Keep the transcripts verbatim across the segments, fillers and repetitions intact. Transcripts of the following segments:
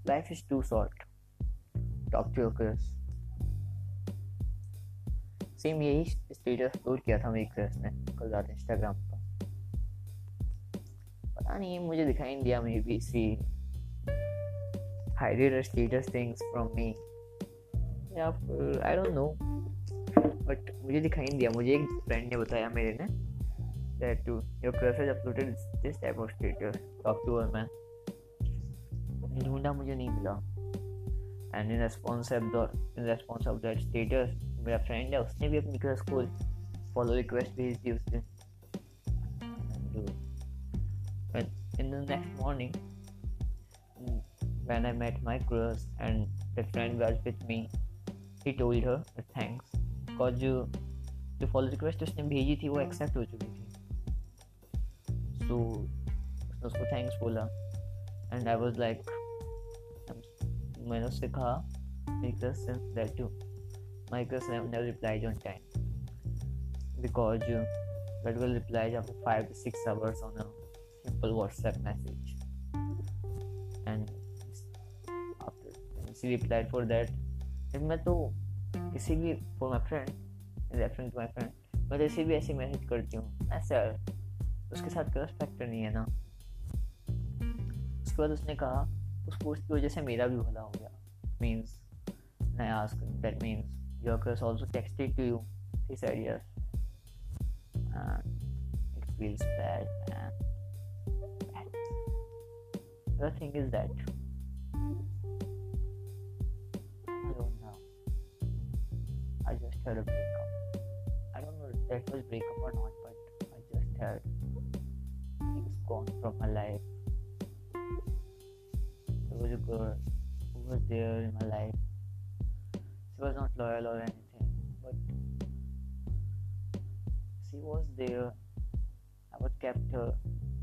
life is too short. Talk to your crush. Same यही status upload किया था मेरी क्रश ने कल रात इंस्टाग्राम पर. पता नहीं मुझे दिखाई नहीं दिया. Maybe she hided her status things from me. या फिर आई डोंट नो, बट मुझे दिखाई नहीं दिया. मुझे एक फ्रेंड ने बताया मेरे ने that too your crush has uploaded this type of status. Talk to her man. ढूंढा मुझे नहीं मिला. And in response of the in response of that status, मेरा फ्रेंड है उसने भी अपनी क्रश को फॉलो रिक्वेस्ट भेज दी उसने. And in the next morning when I met my crush and the friend was with me, he told her thanks because जो जो फॉलो रिक्वेस्ट उसने भेजी थी वो एक्सेप्ट हो चुकी थी. So उसने उसको थैंक्स बोला. And I was like, मैंने उससे कहा my crush since that too my crush never replied on time because uh, that will reply after five to six hours on a simple WhatsApp message. And after she replied for that, मैं तो किसी भी for my friend referring to my friend मैं जैसे भी ऐसे message करती हूँ ऐसा उसके साथ क्रश फैक्टर नहीं है ना. उसके बाद उसने कहा उस पोस्ट की वजह से मेरा भी भला हो गया. Means I asked that means your crush also texted to you. He said yes. And it feels bad man. Bad. The thing is that I'm alone now. I just had a breakup. I don't know if that was breakup or not, but I just had things gone from my life. There was a girl who was there in my life. She was not loyal or anything, but she was there. I was kept her.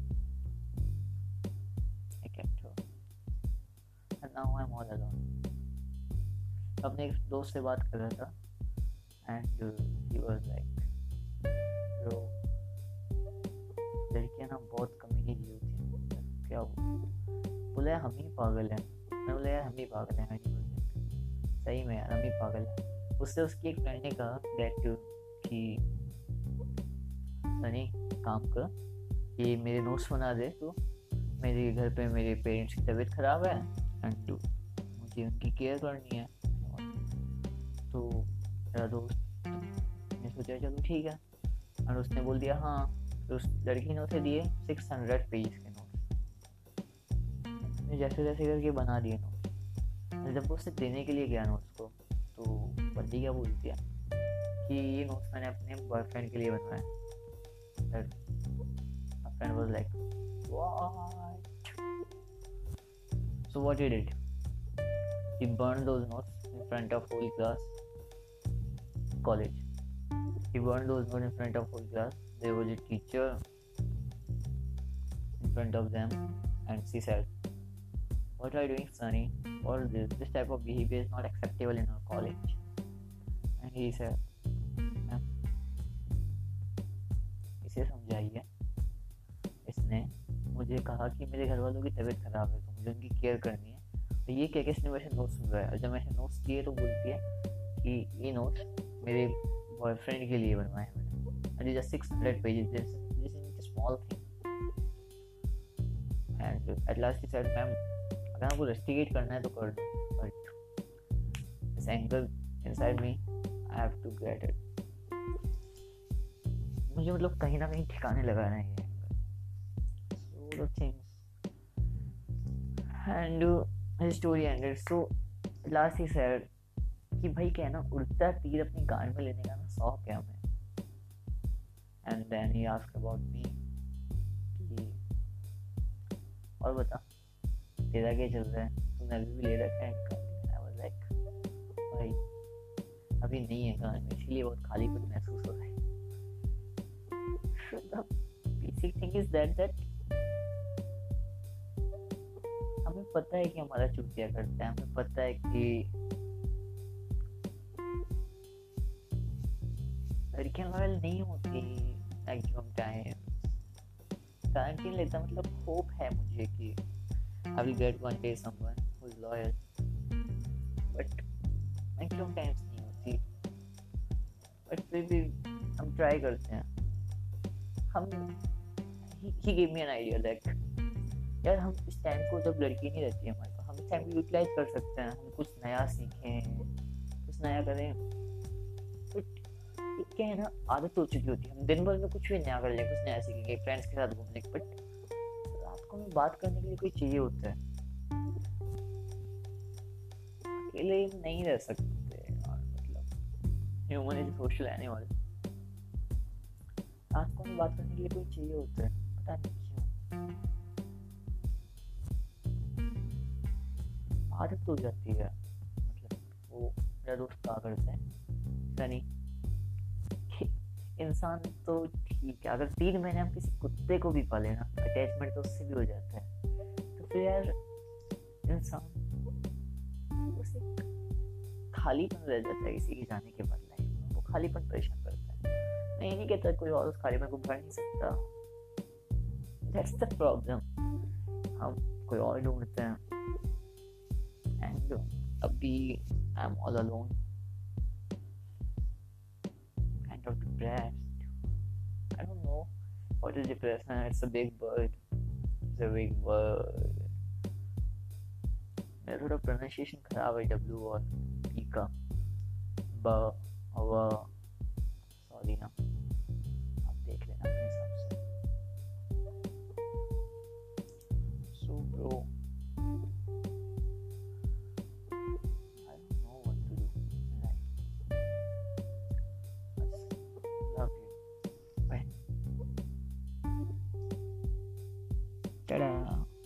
I kept her. And now I'm all alone. अपने एक दोस्त से बात कर रहा था and uh, he was like, bro, लड़कियां ना बहुत कमीनी जीव होती हैं. क्या वो बोला हम ही पागल हैं. मैं बोला यार हम ही पागल हैं. सही में यार हम ही पागल हैं. उससे उसकी एक फ्रेंड ने कहा दैट कि सनी काम कर ये मेरे नोट्स बना दे तो मेरे घर पे मेरे पेरेंट्स की तबीयत ख़राब है एंड मुझे उनकी केयर करनी है. तो मेरा दोस्त ने सोचा चलो ठीक है और उसने बोल दिया हाँ. तो उस लड़की ने उसे दिए सिक्स हंड्रेड पेज के नोट्स. जैसे जैसे करके बना दिए नोट्स. जब वो उसे देने के लिए गया नोट्स को तो बंदी क्या बोलती है कि ये नोट्स मैंने अपने बॉयफ्रेंड के लिए बनवाए. My friend was like, what? So what he did? He burned those notes in front of whole class. College. He burned those notes in front of whole class. There was a teacher in front of them, and she said, "What are you doing, Sunny? All this, this type of behavior is not acceptable in our college." And he said, "Ma'am, इसे समझाइए. इसने मुझे कहा कि मेरे घर वालों की तबीयत खराब है तो मुझे उनकी केयर करनी है. तो ये क्या किसने वैसे नोट्स सुन रहा है और जब मैंने नोट्स दिए तो बोलती है कि ये नोट्स मेरे बॉयफ्रेंड के लिए बनवाए हैं मैंने. And just six hundred pages. This this is a small thing. And at last he said, ma'am अगर आपको रेस्टिगेट करना है तो कर दो, but this anger inside me I have to get it. मुझे मतलब कहीं ना कहीं ठिकाने लगाना है ये anger. So the things and his story ended. So last he said कि भाई क्या है ना, उड़ता तीर अपनी गान में लेने का ना शौक है हमें. And then he asked about me कि और बता तेरा क्या चल रहा है, तूने अभी भी ले रखा है गान. आई वाज लाइक भाई अभी नहीं है गान में, इसीलिए बहुत खालीपन महसूस हो रहा है. So the basic thing is that that हमें पता है कि हमारा चूतिया करता है. हमें पता है कि लड़कियां लॉयल नहीं होती मैक्सिमम टाइम. गारंटी लेता मतलब होप है मुझे कि I will get one day someone who who's loyal, but maximum times नहीं होती, बट फिर भी हम ट्राई करते हैं. हम he gave me an idea that यार हम इस टाइम को, जब लड़की नहीं रहती है हमारे पास, हम इस टाइम को यूटिलाइज कर सकते हैं, हम कुछ नया सीखें, कुछ नया करें. बट क्या है ना, आदत हो चुकी होती है, हम दिन भर में कुछ भी नया कर लेंगे, कुछ नया सीखेंगे, फ्रेंड्स के साथ घूमने, बट रात को हमें बात करने के लिए कोई चाहिए होता है. अकेले नहीं रह सकते यार, मतलब ह्यूमन इज सोशल एनिमल. रात को हमें बात करने के लिए कोई चाहिए होता है, पता नहीं क्यों, आदत हो जाती है. मतलब वो मेरा दोस्त कहा करता है, सनी, इंसान तो ठीक है, अगर तीन महीने हम किसी कुत्ते को भी पाले ना, अटैचमेंट तो उससे भी हो जाता है, तो फिर यार इंसान उसे खालीपन रह जाता है किसी के जाने के बाद लाइफ में. वो खालीपन परेशान करता है. मैं ये नहीं कहता कोई और उस खालीपन को भर नहीं सकता, दैट्स द प्रॉब्लम. हम कोई और ढूंढते हैं, एंड अभी I am all alone, kind of depressed. I don't know what is depression. It's a big word. It's a big word. मेरा थोड़ा प्रोनाउंसिएशन खराब है W और P का, ब व, सॉरी ना, आप देख लेना अपने हिसाब से. So bro, I don't know what to do in life. Love you. Bye. Ta-da.